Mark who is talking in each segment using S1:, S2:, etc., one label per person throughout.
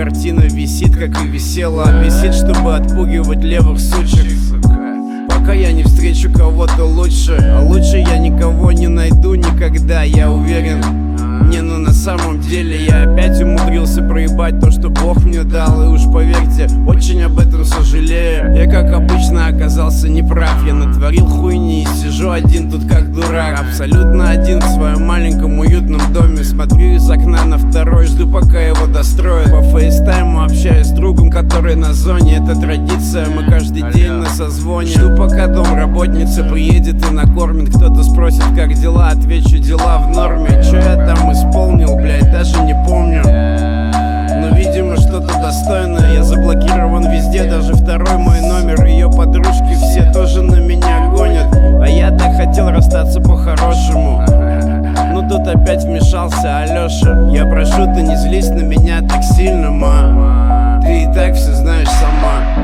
S1: картина висит, как и висела. Висит, чтобы отпугивать левых сучек. Пока я не встречу кого-то лучше, а лучше я никого не найду никогда, я уверен. Не, ну на самом деле я опять умудрился проебать то, что Бог мне дал. И уж поверьте, очень об этом сожалею. Я, как обычно, оказался неправ. Я натворил хуйни и сижу один тут как дурак. Абсолютно один в своем маленьком уютном доме. Смотрю из окна на второй, жду пока его достроят. По фейстайму общаюсь с другом, который на зоне. Это традиция, мы каждый день на созвоне. Жду пока домработница приедет и накормит. Кто-то спросит, как дела, отвечу, дела в норме. Чё я там исполнил, блядь, даже не помню. Но, видимо, что-то достойное. Я заблокирован везде, даже второй мой номер. Ее подружки все тоже на меня гонят. А я так хотел расстаться по-хорошему. Но тут опять вмешался Алёша. Я прошу, ты не злись на меня так сильно, ма. Ты и так все знаешь сама.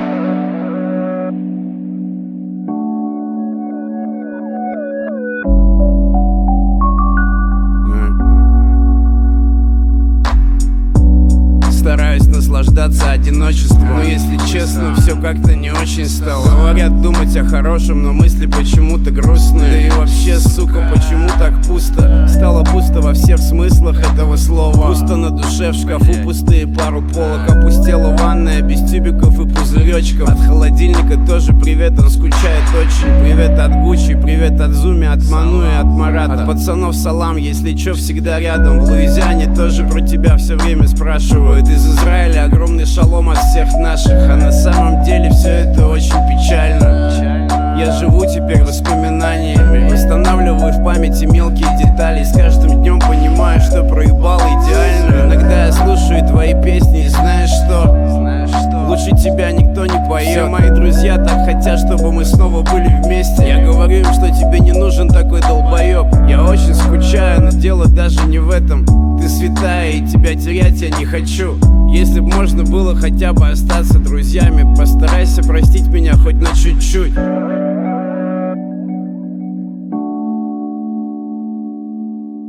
S1: Стараюсь наслаждаться одиночеством, но если честно, все как-то не очень стало. Говорят думать о хорошем, но мысли почему-то грустные. Да и вообще, сука, почему так пусто? Стало пусто во всех смыслах этого слова. Пусто на душе, в шкафу пустые пару полок. Опустела ванная без тюбиков и пузыречков. От холодильника тоже привет, он скучает очень. Привет от Гуччи, привет от Зуми, от Ману и от Марата. От пацанов салам, если чё, всегда рядом. В Луизиане тоже про тебя все время спрашивают. Из Израиля огромный шалом от всех наших. А на самом деле все это очень печально. Я живу теперь воспоминаниями, восстанавливаю в памяти мелкие детали. С каждым днем понимаю, что проебал идеально. Иногда я слушаю твои песни и знаешь что? Лучше тебя никто не поет. Все мои друзья так хотят, чтобы мы снова были вместе. Я говорю им, что тебе не нужен такой долбоеб. Я очень скучаю, но дело даже не в этом. Ты святая, и тебя терять я не хочу. Если б можно было хотя бы остаться друзьями, постарайся простить меня хоть на чуть-чуть.